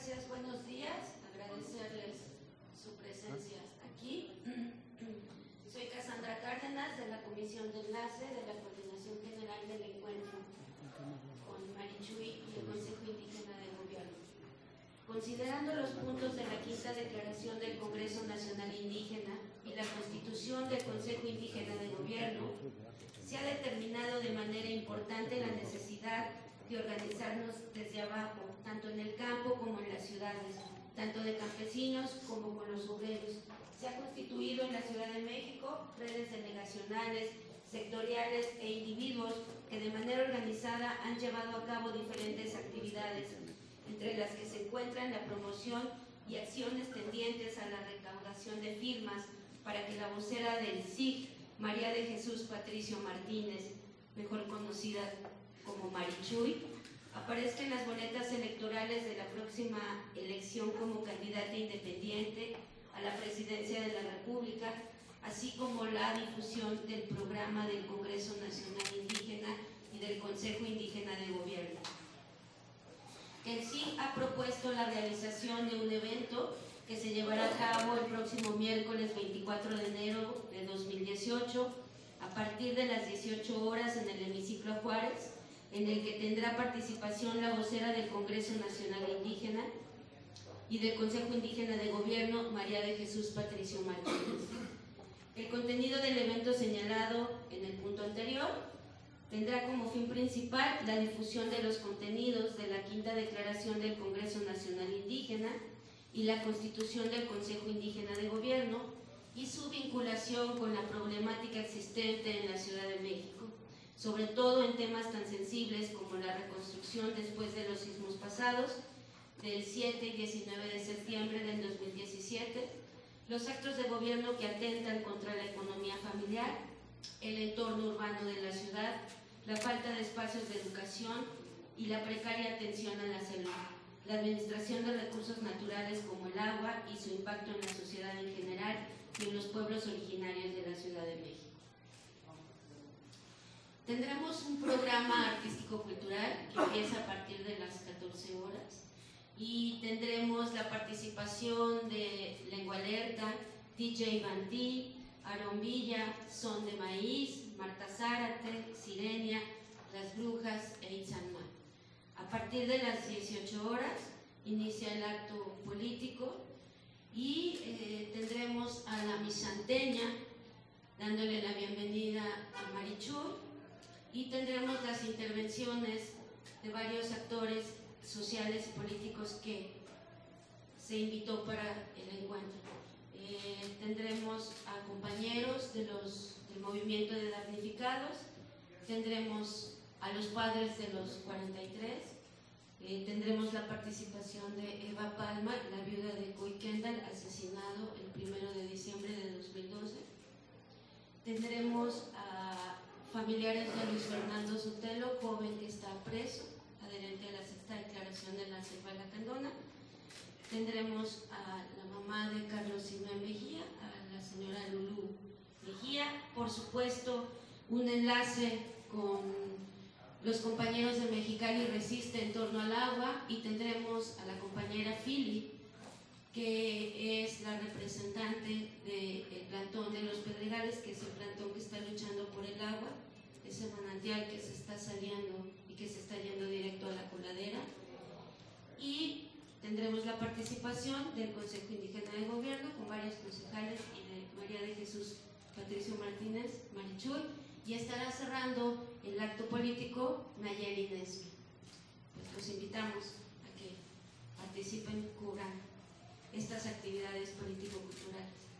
gracias, buenos días, agradecerles su presencia aquí. Soy Cassandra Cárdenas, de la Comisión de Enlace de la Coordinación General del Encuentro con Marichuy y el Consejo Indígena de Gobierno. Considerando los puntos de la quinta declaración del Congreso Nacional Indígena y la Constitución del Consejo Indígena de Gobierno, se ha determinado de manera importante la necesidad de organizarnos desde abajo, tanto en el campo como en las ciudades, tanto de campesinos como con los obreros. Se ha constituido en la Ciudad de México redes delegacionales, sectoriales e individuos que de manera organizada han llevado a cabo diferentes actividades, entre las que se encuentran la promoción y acciones tendientes a la recaudación de firmas para que la vocera del SIG, María de Jesús Patricio Martínez, mejor conocida como Marichuy, aparezca en las boletas electorales de la próxima elección como candidata independiente a la presidencia de la República, así como la difusión del programa del Congreso Nacional Indígena y del Consejo Indígena de Gobierno. El SIG ha propuesto la realización de un evento que se llevará a cabo el próximo miércoles 24 de enero de 2018 a partir de las 18 horas en el hemiciclo Juárez, en el que tendrá participación la vocera del Congreso Nacional Indígena y del Consejo Indígena de Gobierno, María de Jesús Patricio Martínez. El contenido del evento señalado en el punto anterior tendrá como fin principal la difusión de los contenidos de la quinta declaración del Congreso Nacional Indígena y la Constitución del Consejo Indígena de Gobierno y su vinculación con la problemática existente en la Ciudad de México, sobre todo en temas tan sensibles como la reconstrucción después de los sismos pasados del 7 y 19 de septiembre del 2017, los actos de gobierno que atentan contra la economía familiar, el entorno urbano de la ciudad, la falta de espacios de educación y la precaria atención a la salud, la administración de recursos naturales como el agua y su impacto en la sociedad en general y en los pueblos originarios de la Ciudad de México. Tendremos un programa artístico-cultural que empieza a partir de las 14 horas y tendremos la participación de Lengua Alerta, DJ Bandí, Aarón Villa, Son de Maíz, Marta Zárate, Sirenia, Las Brujas e Itzanma. A partir de las 18 horas inicia el acto político y tendremos a la misanteña dándole la bienvenida a Marichuy, y tendremos las intervenciones de varios actores sociales y políticos que se invitó para el encuentro. Tendremos a compañeros del movimiento de damnificados, tendremos a los padres de los 43, tendremos la participación de Eva Palma, la viuda de Coy Kendall, asesinado el 1 de diciembre de 2012. Tendremos a familiares de Luis Fernando Sotelo, joven que está preso, adherente a la sexta declaración de la Selva Lacandona. Tendremos a la mamá de Carlos Simón Mejía, a la señora Lulú Mejía, por supuesto un enlace con los compañeros de Mexicali Resiste en torno al agua, y tendremos a la compañera Fili, que es la representante del plantón de los Pedregales, que es el plantón que está luchando por el agua, ese manantial que se está saliendo y que se está yendo directo a la coladera. Y tendremos la participación del Consejo Indígena de Gobierno con varios concejales y de María de Jesús Patricio Martínez, Marichuy, y estará cerrando el acto político Nayeli Nesby. Pues los invitamos a que participen, cubran estas actividades político-culturales.